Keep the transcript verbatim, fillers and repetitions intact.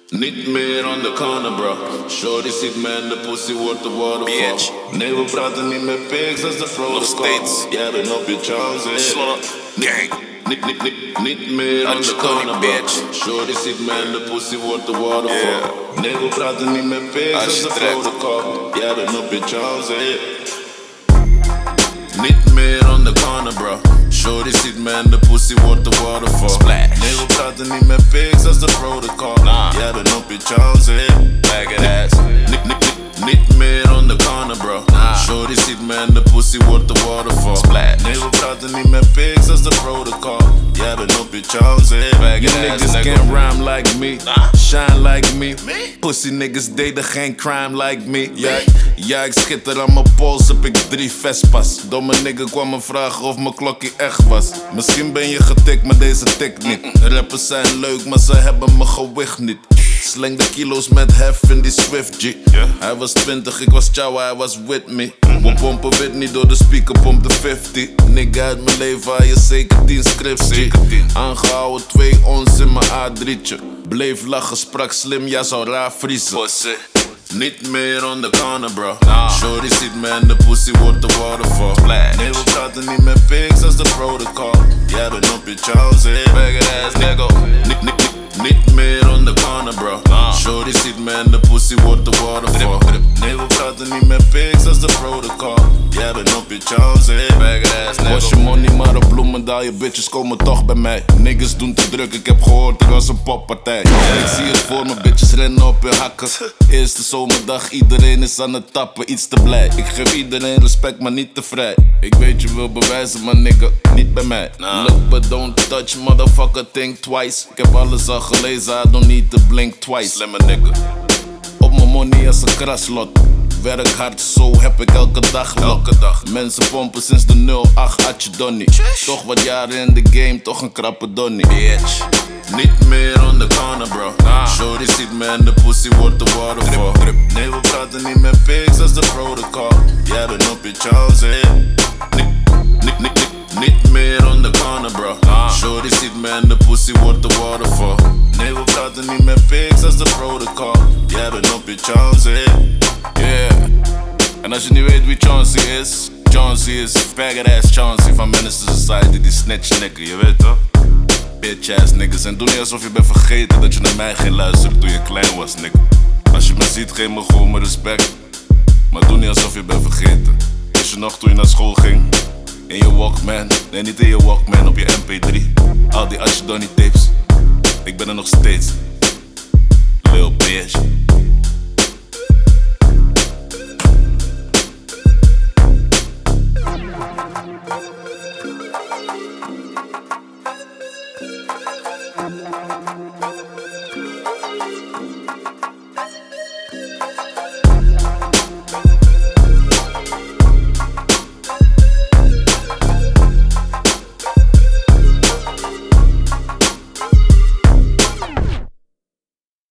Niet meer on the corner, bro. Shorty ziet me en de pussy wordt de waterfall. Bitch. Nee, we praten niet met pigs, dat is de protocol. Nog steeds. Jij bent op je chance. Slot gang. Niet, niet, niet, niet meer on the corner, bro. Shorty ziet me en de pussy wordt de waterfall. Yeah. Nee, we praten niet met pigs, dat is de protocol. Jij bent op je chance. Niet meer on the corner, bro. Shorty ziet me en de pussy wordt de waterfall. Splash. Nee, we praten niet met pigs, dat is de protocol. Nah. Jij bent op je chance. Bag it ass. Niet, niet, niet, niet meer on the corner, bro. Nah. Shorty ziet me en de pussy wordt de waterfall. Splash. Nee, we praten niet met pigs, dat is de protocol. Jij bent op je chance. Bag it You ass, niggas nigga. can't rhyme like me, Nah. shine like me. Me? Pussy niggas deden geen crime like me. Ja, ja, ik schitter aan mijn pols, heb ik drie Vespas. Domme nigga kwam me vragen of mijn klokje echt was. Misschien ben je getikt, maar deze tikt niet. Rappers zijn leuk, maar ze hebben mijn gewicht niet. Slang de kilo's met hef in die Swift G. Yeah. Hij was twintig, ik was chow, hij was with me. We pompen wit niet door de speaker, pomp de vijftig. Nigga uit mijn leven, hij is zeker tien scripts G. Zeker tien. Aangehouden twee ons in mijn A drietje. Bleef lachen, sprak slim, ja zou raar vriezen. Pussy. Niet meer on the corner, bro. Nah. Shorty ziet me en de pussy wordt de waterfall. Splash. Nee, we praten niet met pigs, dat is de protocol. Jij bent op je chance. Bag it ass, nigga. Niet, niet, niet, niet meer on the corner, bro. Nah. Shorty ziet me en de pussy wordt de waterfall. Drip, drip. Nee, we praten niet met pigs, dat is de protocol. Jij bent op je chance. Bag it ass, nigga. Was je money maar een bloemendaal, je bitches komen toch bij mij. Niggas doen te druk, ik heb gehoord er was een poppartij. Ik zie het voor me, bitches rennen op hun hakken. Eerste zomerdag, iedereen is aan het tappen, iets te blij. Ik geef iedereen respect, maar niet te vrij. Ik weet je wil bewijzen, maar nigga, niet bij mij. Nah. Look but don't touch, motherfucker, think twice. Ik heb alles al gelezen, I don't need to blink twice. Slimme nigga. Op mijn money als een kraslot. Werk hard, zo heb ik elke dag lot. Elke dag. Mensen pompen sinds de nul acht had je donnie. Toch wat jaren in de game, toch een krappe donnie. Bitch. Niet meer on the corner, bro. Nah. Shorty ziet me en de pussy wordt de waterfall. Drip, drip. Nee, we praten niet met pigs, dat is de protocol. Jij bent op je chance. Niet, niet, niet, niet, niet meer on the corner, bro. Nah. Shorty ziet me en de pussy wordt de waterfall. Nee, we praten niet met pigs, dat is de protocol. Jij bent op je chance. Yeah. En als je niet weet wie Chauncey is, Chauncey is faggot ass Chauncey van Minister Society, die snitch nigga, je weet toch? Bitch ass niggas. En doe niet alsof je bent vergeten dat je naar mij ging luisteren toen je klein was, nigga. Als je me ziet, geef me gewoon mijn respect. Maar doe niet alsof je bent vergeten. Wist je nog toen je naar school ging? In je Walkman, nee niet in je Walkman, op je M P drie. Al die Ashdoni tapes, ik ben er nog steeds. Lil bitch.